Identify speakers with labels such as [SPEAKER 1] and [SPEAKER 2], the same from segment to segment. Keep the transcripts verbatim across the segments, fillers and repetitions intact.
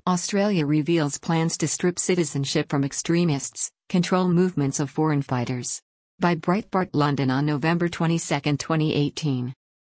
[SPEAKER 1] Australia reveals plans to strip citizenship from extremists, control movements of foreign fighters. By Breitbart London on November twenty-second, twenty eighteen.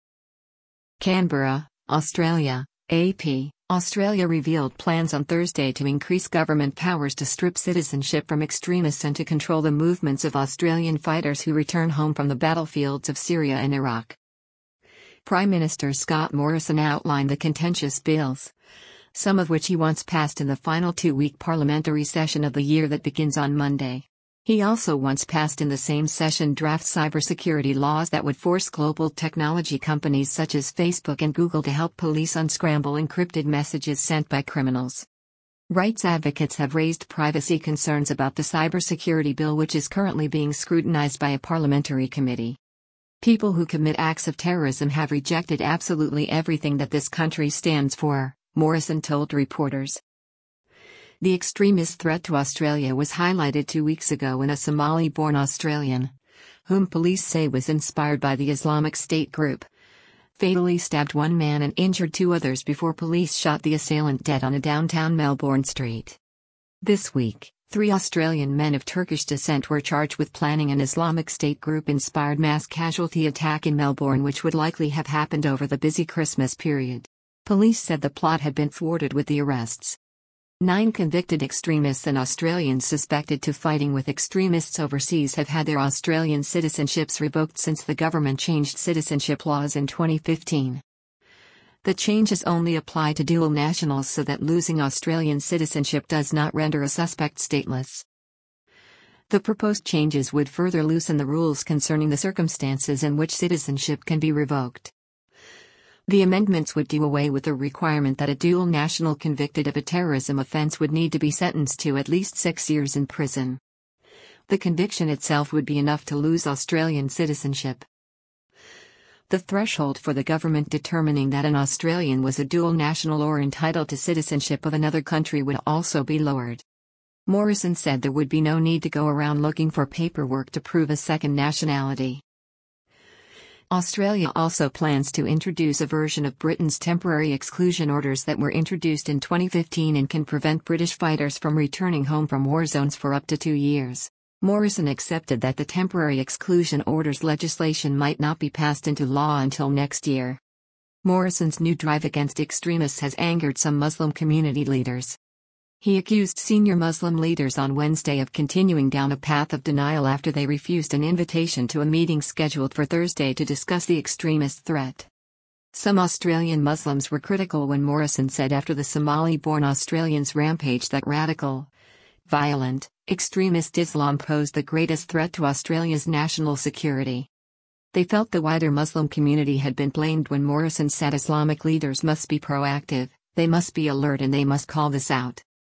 [SPEAKER 1] Canberra, Australia, A P. Australia revealed plans on Thursday to increase government powers to strip citizenship from extremists and to control the movements of Australian fighters who return home from the battlefields of Syria and Iraq. Prime Minister Scott Morrison outlined the contentious bills, some of which he wants passed in the final two-week parliamentary session of the year that begins on Monday. He also wants passed in the same session draft cybersecurity laws that would force global technology companies such as Facebook and Google to help police unscramble encrypted messages sent by criminals. Rights advocates have raised privacy concerns about the cybersecurity bill, which is currently being scrutinized by a parliamentary committee. People who commit acts of terrorism have rejected absolutely everything that this country stands for, Morrison told reporters. The extremist threat to Australia was highlighted two weeks ago when a Somali-born Australian, whom police say was inspired by the Islamic State group, fatally stabbed one man and injured two others before police shot the assailant dead on a downtown Melbourne street. This week, three Australian men of Turkish descent were charged with planning an Islamic State group-inspired mass casualty attack in Melbourne, which would likely have happened over the busy Christmas period. Police said the plot had been thwarted with the arrests. Nine convicted extremists and Australians suspected to fighting with extremists overseas have had their Australian citizenships revoked since the government changed citizenship laws in twenty fifteen. The changes only apply to dual nationals so that losing Australian citizenship does not render a suspect stateless. The proposed changes would further loosen the rules concerning the circumstances in which citizenship can be revoked. The amendments would do away with the requirement that a dual national convicted of a terrorism offence would need to be sentenced to at least six years in prison. The conviction itself would be enough to lose Australian citizenship. The threshold for the government determining that an Australian was a dual national or entitled to citizenship of another country would also be lowered. Morrison said there would be no need to go around looking for paperwork to prove a second nationality. Australia also plans to introduce a version of Britain's temporary exclusion orders that were introduced in twenty fifteen and can prevent British fighters from returning home from war zones for up to two years. Morrison accepted that the temporary exclusion orders legislation might not be passed into law until next year. Morrison's new drive against extremists has angered some Muslim community leaders. He accused senior Muslim leaders on Wednesday of continuing down a path of denial after they refused an invitation to a meeting scheduled for Thursday to discuss the extremist threat. Some Australian Muslims were critical when Morrison said after the Somali-born Australians' rampage that radical, violent, extremist Islam posed the greatest threat to Australia's national security. They felt the wider Muslim community had been blamed when Morrison said Islamic leaders must be proactive, they must be alert, and they must call this out.